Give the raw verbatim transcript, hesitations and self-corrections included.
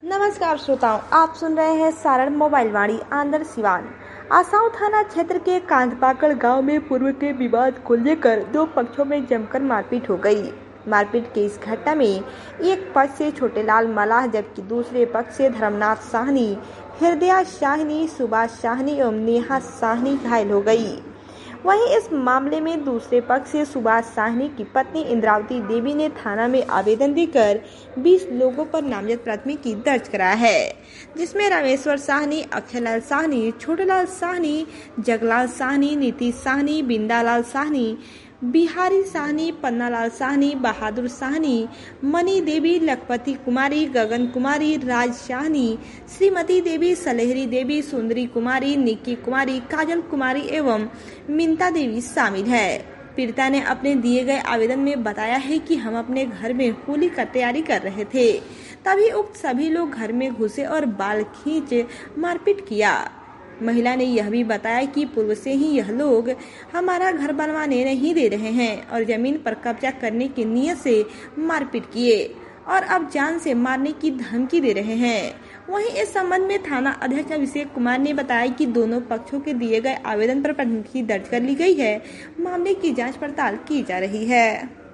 नमस्कार श्रोताओं, आप सुन रहे हैं सारण मोबाइल वाणी आंदर सिवान। आसाव थाना क्षेत्र के कांदपाकड़ गांव में पूर्व के विवाद को लेकर दो पक्षों में जमकर मारपीट हो गई। मारपीट की इस घटना में एक पक्ष से छोटेलाल मलाह जबकि दूसरे पक्ष से धर्मनाथ साहनी, हृदया साहनी, सुभाष साहनी एवं नेहा साहनी घायल हो गई। वहीं इस मामले में दूसरे पक्ष से सुभाष साहनी की पत्नी इंद्रावती देवी ने थाना में आवेदन देकर बीस लोगों पर नामजद प्राथमिकी दर्ज कराया है, जिसमें रामेश्वर साहनी, अक्षयलाल साहनी, छोटेलाल साहनी, जगलाल साहनी, नीति साहनी, बिंदालाल साहनी, बिहारी साहनी, पन्नालाल साहनी, बहादुर साहनी, मनी देवी, लखपति कुमारी, गगन कुमारी, राज साहनी, श्रीमती देवी, सलेहरी देवी, सुंदरी कुमारी, निक्की कुमारी, काजल कुमारी एवं मिंता देवी शामिल है। पीड़िता ने अपने दिए गए आवेदन में बताया है कि हम अपने घर में होली का तैयारी कर रहे थे, तभी उक्त सभी लोग घर में घुसे और बाल खींच मारपीट किया। महिला ने यह भी बताया कि पूर्व से ही यह लोग हमारा घर बनवाने नहीं दे रहे हैं और जमीन पर कब्जा करने की नीयत से मारपीट किए और अब जान से मारने की धमकी दे रहे हैं। वहीं इस संबंध में थाना अध्यक्ष अभिषेक कुमार ने बताया कि दोनों पक्षों के दिए गए आवेदन पर प्राथमिकी दर्ज कर ली गई है। मामले की जांच पड़ताल की जा रही है।